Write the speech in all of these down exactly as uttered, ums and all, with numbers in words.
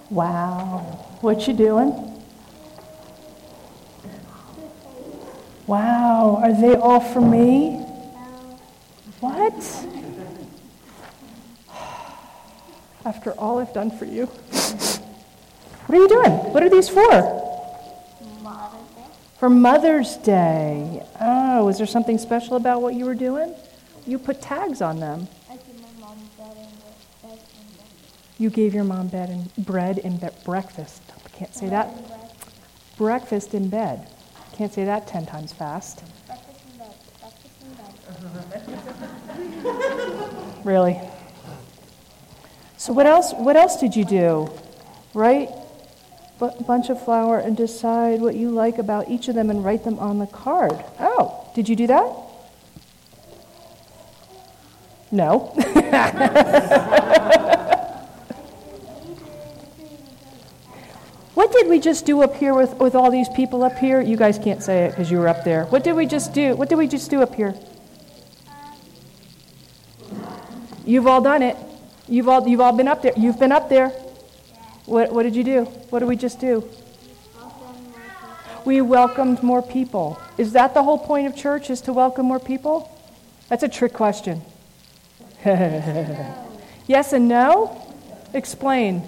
Wow. What you doing? Wow. Are they all for me? What? After all I've done for you. What are you doing? What are these for? Mother's Day. For Mother's Day. Oh, is there something special about what you were doing? You put tags on them. I give my mom bread and bed and breakfast. You gave your mom bed and bread and be- breakfast. I can't say that. Bread and bread. Breakfast in bed. Can't say that ten times fast. Breakfast in bed. Breakfast in bed. Really. So what else? What else did you do? Write a bunch of flour and decide what you like about each of them and write them on the card. Oh, did you do that? No. What did we just do up here with, with all these people up here? You guys can't say it because you were up there. What did we just do? What did we just do up here? You've all done it. You've all you've all been up there. You've been up there. What what did you do? What did we just do? We welcomed more people. Is that the whole point of church, is to welcome more people? That's a trick question. Yes and no? Explain.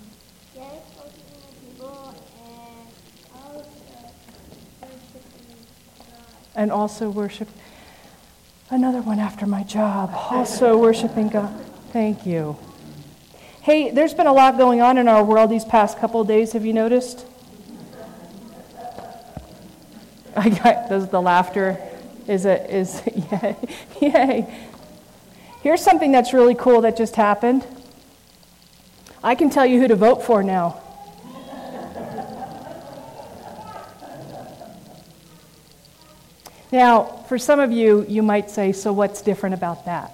And also worship. Another one after my job. Also worshiping God. Thank you. Hey, there's been a lot going on in our world these past couple of days. Have you noticed? I got those. The laughter is a is yay, yay. Here's something that's really cool that just happened. I can tell you who to vote for now. Now, for some of you, you might say, so what's different about that?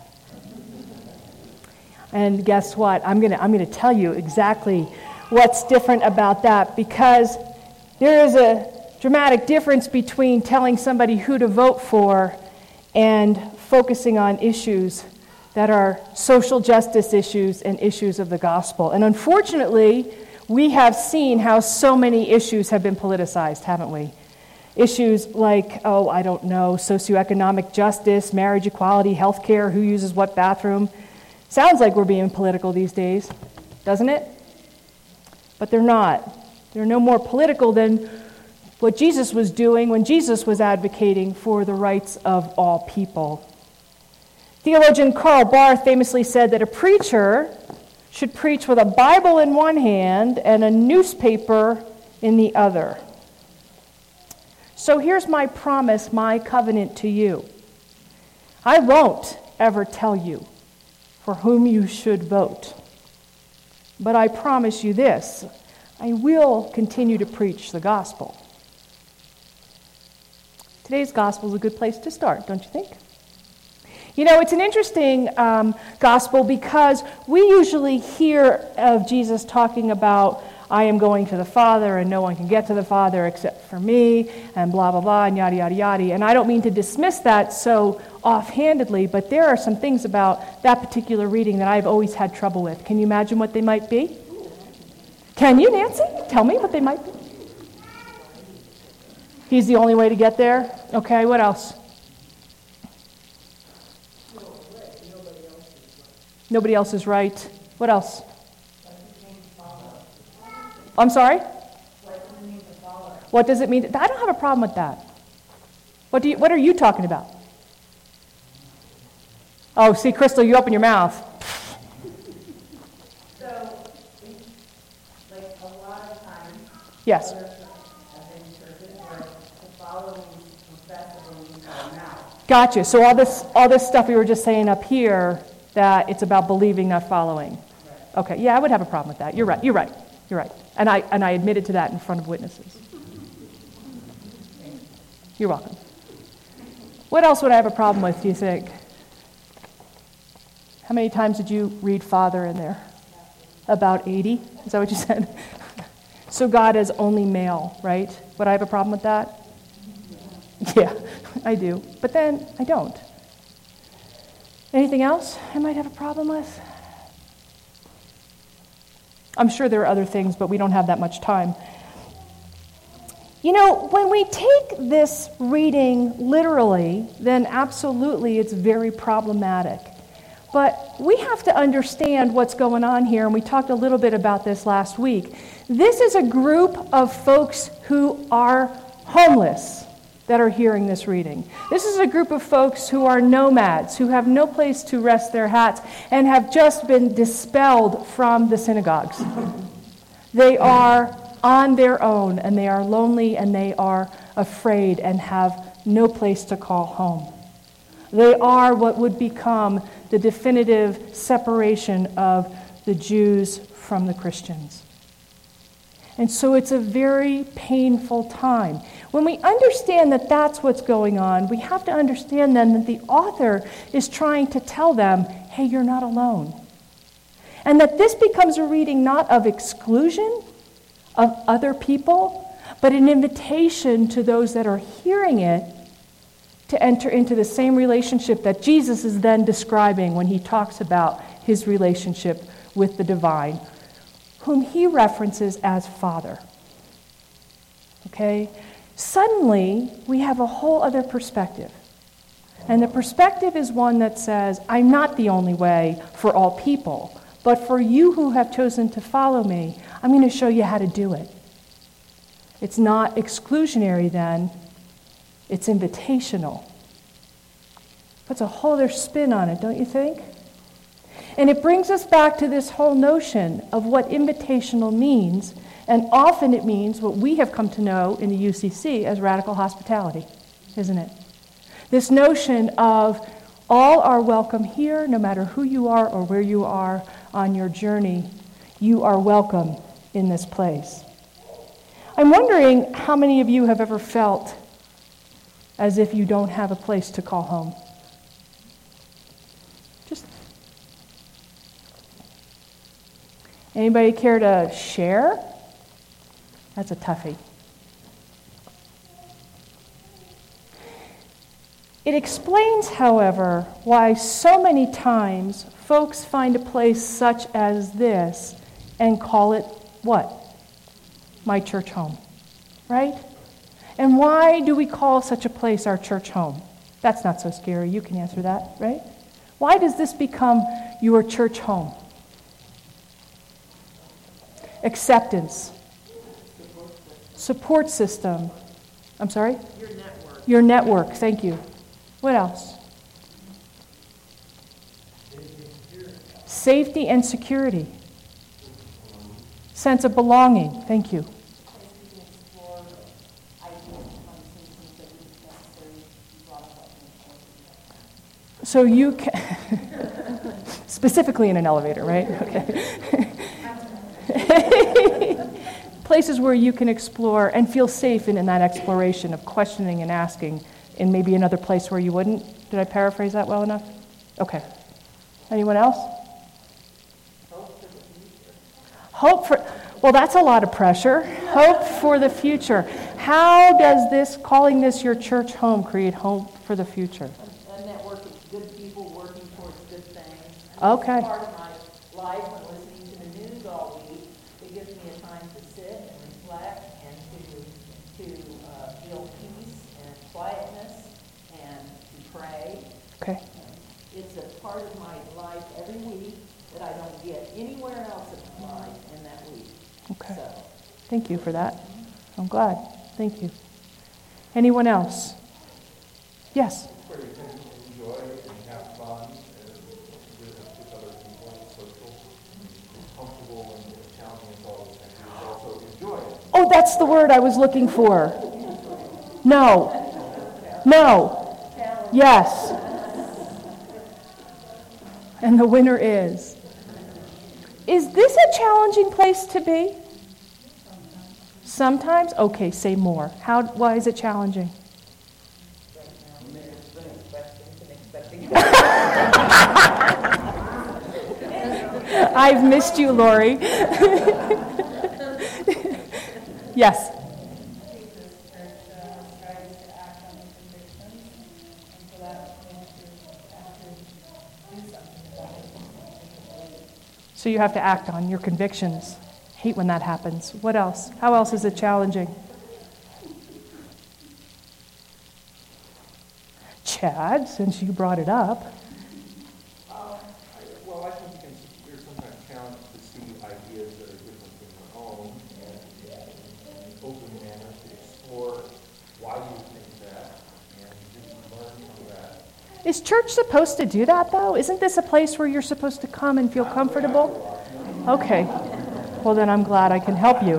And guess what? I'm going to I'm going to tell you exactly what's different about that, because there is a dramatic difference between telling somebody who to vote for and focusing on issues that are social justice issues and issues of the gospel. And unfortunately, we have seen how so many issues have been politicized, haven't we? Issues like, oh, I don't know, socioeconomic justice, marriage equality, healthcare, who uses what bathroom. Sounds like we're being political these days, doesn't it? But they're not. They're no more political than what Jesus was doing when Jesus was advocating for the rights of all people. Theologian Karl Barth famously said that a preacher should preach with a Bible in one hand and a newspaper in the other. So here's my promise, my covenant to you. I won't ever tell you for whom you should vote. But I promise you this, I will continue to preach the gospel. Today's gospel is a good place to start, don't you think? You know, it's an interesting um, gospel because we usually hear of Jesus talking about, I am going to the Father and no one can get to the Father except for me, and blah, blah, blah, and yada, yada, yada. And I don't mean to dismiss that so offhandedly, but there are some things about that particular reading that I've always had trouble with. Can you imagine what they might be? Can you, Nancy? Tell me what they might be. He's the only way to get there? Okay, what else? Nobody else is right. What else? I'm sorry? What does it mean? To, I don't have a problem with that. What do you, what are you talking about? Oh, see, Crystal, you open your mouth. So, like a lot of times, Yes. I've been in churches where the following profess a belief in their mouth. Gotcha. So all this all this stuff we were just saying up here, that it's about believing, not following. Right. Okay, yeah, I would have a problem with that. You're right. You're right. You're right. And I and I admitted to that in front of witnesses. You're welcome. What else would I have a problem with, do you think? How many times did you read Father in there? About eighty? Is that what you said? So God is only male, right? Would I have a problem with that? Yeah, I do. But then I don't. Anything else I might have a problem with? I'm sure there are other things, but we don't have that much time. You know, when we take this reading literally, then absolutely it's very problematic. But we have to understand what's going on here, and we talked a little bit about this last week. This is a group of folks who are homeless that are hearing this reading. This is a group of folks who are nomads, who have no place to rest their hats, and have just been dispelled from the synagogues. They are on their own, and they are lonely, and they are afraid, and have no place to call home. They are what would become the definitive separation of the Jews from the Christians. And so it's a very painful time. When we understand that that's what's going on, we have to understand then that the author is trying to tell them, hey, you're not alone. And that this becomes a reading not of exclusion of other people, but an invitation to those that are hearing it to enter into the same relationship that Jesus is then describing when he talks about his relationship with the divine, whom he references as Father. Okay? Suddenly, we have a whole other perspective. And the perspective is one that says, I'm not the only way for all people, but for you who have chosen to follow me, I'm going to show you how to do it. It's not exclusionary then, it's invitational. Puts a whole other spin on it, don't you think? And it brings us back to this whole notion of what invitational means, and often it means what we have come to know in the U C C as radical hospitality, isn't it? This notion of all are welcome here, no matter who you are or where you are on your journey, you are welcome in this place. I'm wondering how many of you have ever felt as if you don't have a place to call home. Just anybody care to share? That's a toughie. It explains, however, why so many times folks find a place such as this and call it what? My church home, right? And why do we call such a place our church home? That's not so scary. You can answer that, right? Why does this become your church home? Acceptance. Support system. I'm sorry? Your network. Your network. Thank you. What else? Safety and security. Sense of belonging. Thank you. So you can, specifically in an elevator, right? Okay. Places where you can explore and feel safe in, in that exploration of questioning and asking, in maybe another place where you wouldn't. Did I paraphrase that well enough? Okay. Anyone else? Hope for the future. Hope for, well, that's a lot of pressure. Hope for the future. How does this, calling this your church home, create hope for the future? A network of good people working towards good things. Okay. Part of my life when listening to the news all week, it gives me a time to sit and reflect and to to uh, feel peace and quietness and to pray. Okay. It's a part of my life every week that I don't get anywhere else in my life in that week. Okay. So, Thank you for that. I'm glad. Thank you. Anyone else? Yes. Where you can enjoy and have fun and with, with other people and social, and comfortable and challenging as all those things. You also enjoy it. Oh, that's the word I was looking for. No. No. Yes. And the winner is. Is this a challenging place to be? Sometimes? Okay, say more. How? Why is it challenging? I've missed you, Lori. Yes. So you have to act on your convictions. hate when that happens. What else? How else is it challenging? Chad, since you brought it up. Um, I, well, I think you can, you're sometimes challenged to see ideas that are different than your own and in an open manner to explore why you think that and to learn from that. Is church supposed to do that, though? Isn't this a place where you're supposed to come and feel comfortable? Okay. Well, then I'm glad I can help you.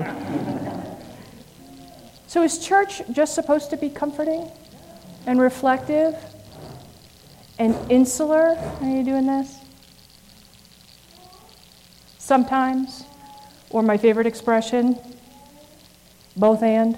So is church just supposed to be comforting and reflective and insular? Are you doing this? Sometimes. Or my favorite expression, both and.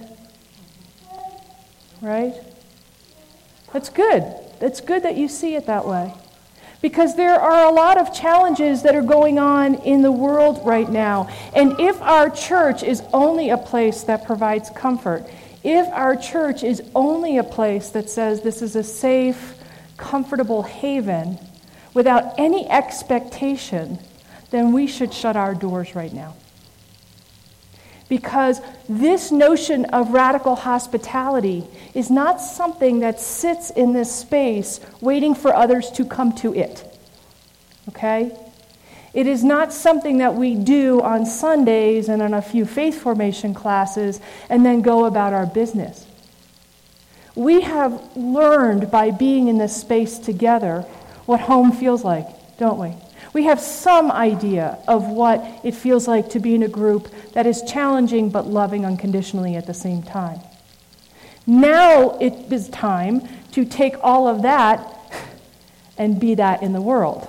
Right? That's good. It's good that you see it that way. Because there are a lot of challenges that are going on in the world right now. And if our church is only a place that provides comfort, if our church is only a place that says this is a safe, comfortable haven without any expectation, then we should shut our doors right now. Because this notion of radical hospitality is not something that sits in this space waiting for others to come to it. Okay? It is not something that we do on Sundays and on a few faith formation classes and then go about our business. We have learned by being in this space together what home feels like, don't we? We have some idea of what it feels like to be in a group that is challenging but loving unconditionally at the same time. Now it is time to take all of that and be that in the world.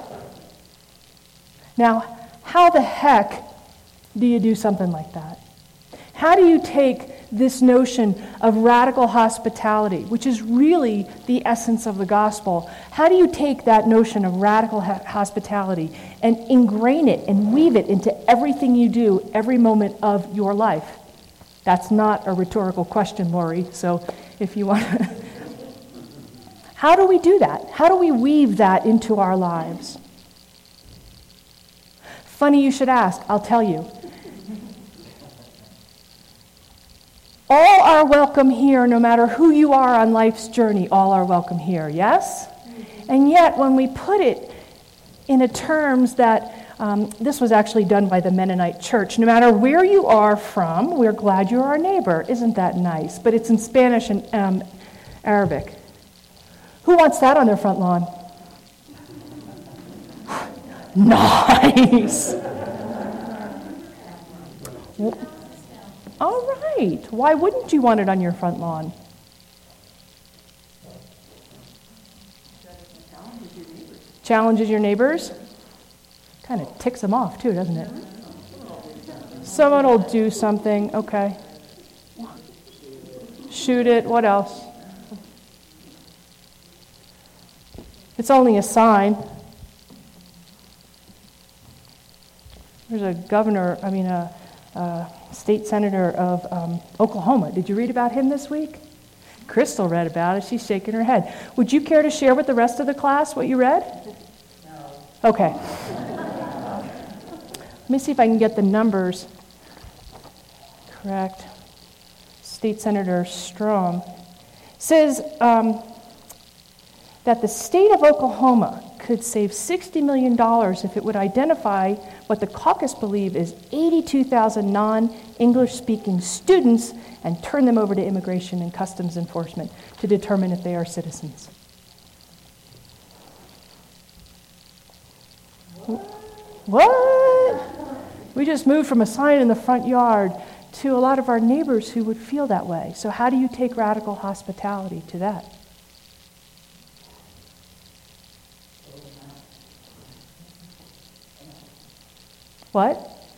Now, how the heck do you do something like that? How do you take this notion of radical hospitality, which is really the essence of the gospel? How do you take that notion of radical ha- hospitality and ingrain it and weave it into everything you do every moment of your life? That's not a rhetorical question, Lori, so if you want to... How do we do that? How do we weave that into our lives? Funny you should ask, I'll tell you. All are welcome here, no matter who you are on life's journey, all are welcome here, yes? And yet, when we put it in a terms that, um, this was actually done by the Mennonite Church, no matter where you are from, we're glad you're our neighbor. Isn't that nice? But it's in Spanish and um, Arabic. Who wants that on their front lawn? Nice! All right. Why wouldn't you want it on your front lawn? Challenges your neighbors. Kind of ticks them off too, doesn't it? Someone will do something. Okay. Shoot it. What else? It's only a sign. There's a governor, I mean a, a state senator of um, Oklahoma. Did you read about him this week? Crystal read about it. She's shaking her head. Would you care to share with the rest of the class what you read? No. Okay. Let me see if I can get the numbers correct. State Senator Strom says um, that the state of Oklahoma could save sixty million dollars if it would identify what the caucus believe is eighty-two thousand non-English speaking students and turn them over to Immigration and Customs Enforcement to determine if they are citizens. What? We just moved from a sign in the front yard to a lot of our neighbors who would feel that way. So how do you take radical hospitality to that? What?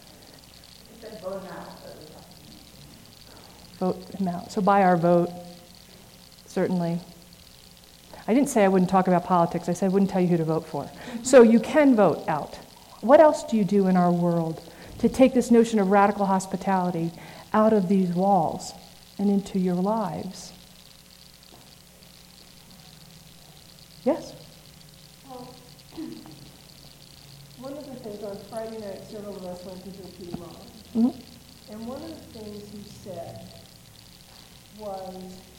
Vote him out. So by our vote, certainly. I didn't say I wouldn't talk about politics. I said I wouldn't tell you who to vote for. So you can vote out. What else do you do in our world to take this notion of radical hospitality out of these walls and into your lives? Yes? Well, one of the things on Friday night, several of us went to hear Peter Rollins. Mm-hmm. And one of the things he said was,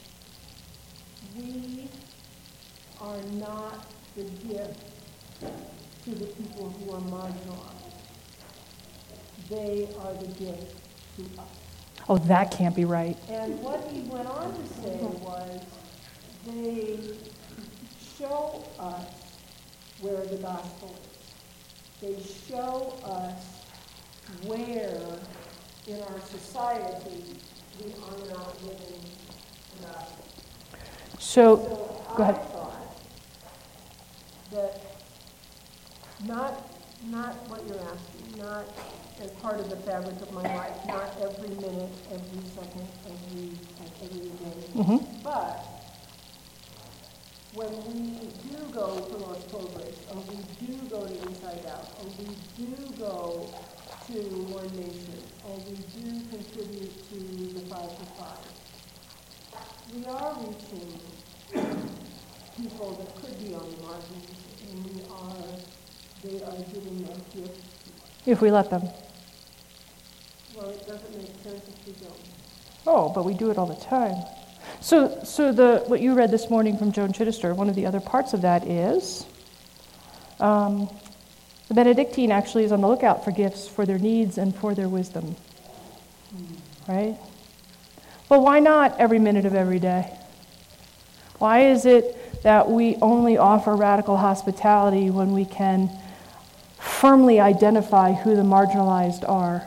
we are not the gift to the people who are marginalized. They are the gift to us. Oh, that can't be right. And what he went on to say was, they show us where the gospel is. They show us where in our society we are not living the gospel. So, So go ahead. I thought that not, not what you're asking, not as part of the fabric of my life, not every minute, every second, every, every day, Mm-hmm. but when we do go to Los Pobres, or we do go to Inside Out, or we do go to One Nation, or we do contribute to the Five for Five, we are reaching people that could be on the margins, and we are, they are giving their gift. If we let them. Well, it doesn't make sense if we don't. Oh, but we do it all the time. So, so the what you read this morning from Joan Chittister, one of the other parts of that is um, the Benedictine actually is on the lookout for gifts for their needs and for their wisdom. Mm-hmm. Right? Well, why not every minute of every day? Why is it that we only offer radical hospitality when we can firmly identify who the marginalized are?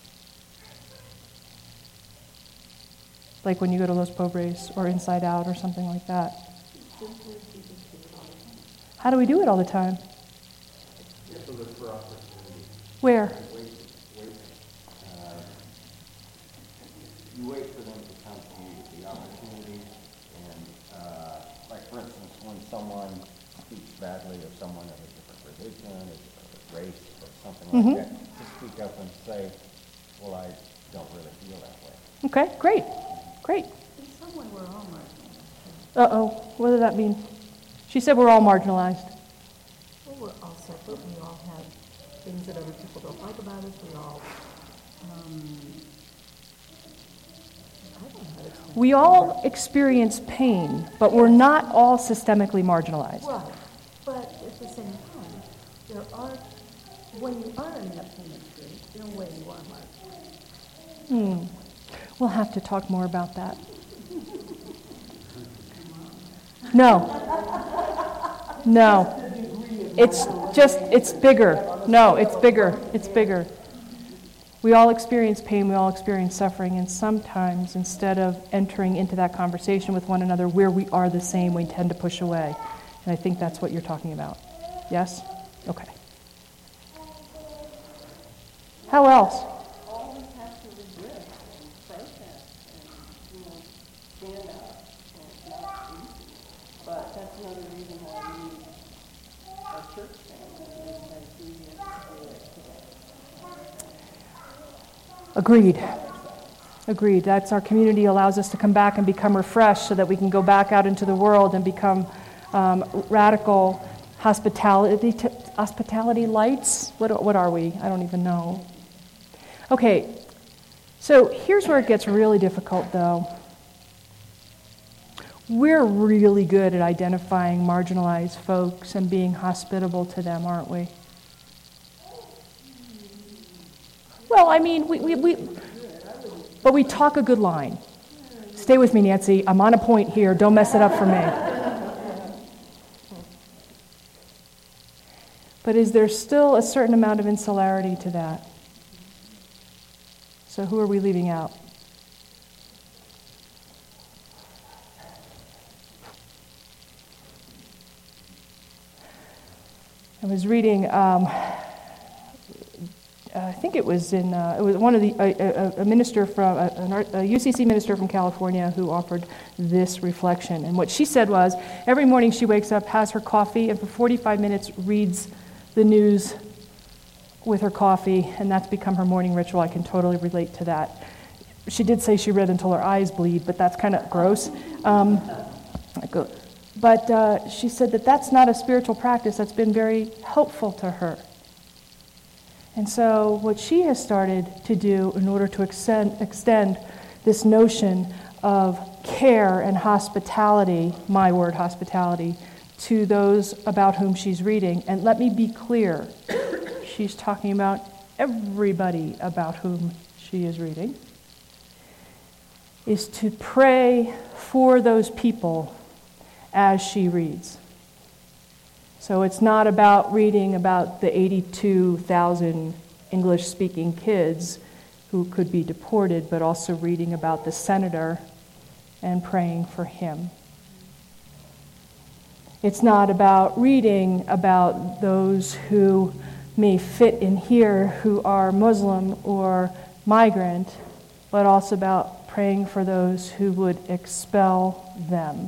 Like when you go to Los Pobres or Inside Out or something like that. How do we do it all the time? You have to look for opportunity. Where? Wait, wait. Uh, you wait for them to come to you with the opportunity, and uh, like for instance, when someone speaks badly of someone of a different religion, a different race, or something like Mm-hmm. that, just speak up and say, well, I don't really feel that way. Okay, great. Great. In some way, we're all marginalized. Uh-oh, what does that mean? She said we're all marginalized. Well, we're all separate. We all have things that other people don't like about us. We all, um, I don't know how to explain We it. all experience pain, but we're not all systemically marginalized. Right. But at the same time, there are, when you are in that pain experience, in a way you are marginalized. Hmm. We'll have to talk more about that. No. No. It's just, it's bigger. No, it's bigger. It's bigger. We all experience pain, we all experience suffering, and sometimes instead of entering into that conversation with one another where we are the same, we tend to push away. And I think that's what you're talking about. Yes? Okay. How else? All we have to resist and protest and, you know, stand up, and it's not easy. But that's another reason why we need our church family, and it's easier to do it today. Agreed. Agreed. That's our community allows us to come back and become refreshed so that we can go back out into the world and become um, radical hospitality t- hospitality lights. What, what are we? I don't even know. Okay, so here's where it gets really difficult, though. We're really good at identifying marginalized folks and being hospitable to them, aren't we? Well, I mean, we, we, we but we talk a good line. Stay with me, Nancy. I'm on a point here. Don't mess it up for me. But is there still a certain amount of insularity to that? So who are we leaving out? I was reading, um, I think it was in, uh, it was one of the, a, a, a minister from, a, a U C C minister from California who offered this reflection. And what she said was, every morning she wakes up, has her coffee, and for forty-five minutes reads the news with her coffee, and that's become her morning ritual. I can totally relate to that. She did say she read until her eyes bleed, but that's kind of gross. Um, but uh, she said that that's not a spiritual practice that's been very helpful to her. And so what she has started to do in order to extend, extend this notion of care and hospitality, my word hospitality, to those about whom she's reading. And let me be clear, she's talking about everybody about whom she is reading, is to pray for those people as she reads. So it's not about reading about the eighty-two thousand English-speaking kids who could be deported, but also reading about the senator and praying for him. It's not about reading about those who may fit in here who are Muslim or migrant, but also about praying for those who would expel them.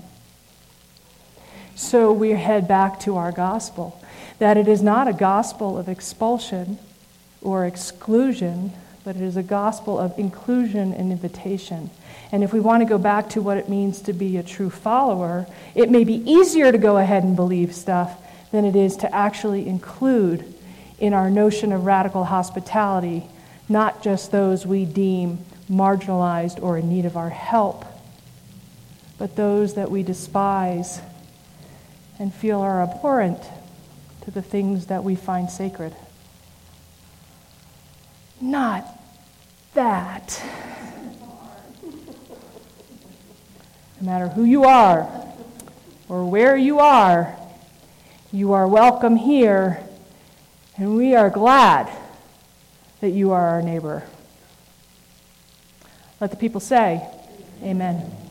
So we head back to our gospel, that it is not a gospel of expulsion or exclusion, but it is a gospel of inclusion and invitation. And if we want to go back to what it means to be a true follower, it may be easier to go ahead and believe stuff than it is to actually include in our notion of radical hospitality, not just those we deem marginalized or in need of our help, but those that we despise and feel are abhorrent to the things that we find sacred. Not that. No matter who you are or where you are, you are welcome here, and we are glad that you are our neighbor. Let the people say, amen.